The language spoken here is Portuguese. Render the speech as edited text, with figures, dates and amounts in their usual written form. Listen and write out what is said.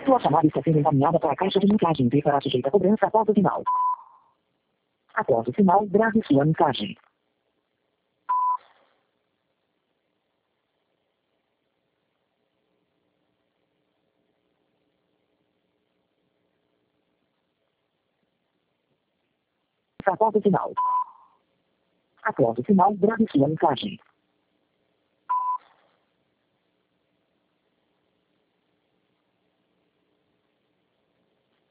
Sua chamada está sendo encaminhada para a caixa de mensagem e será sujeita a cobrança após o sinal. Após o sinal, grave sua mensagem. Após o sinal. Após o sinal, grave sua mensagem.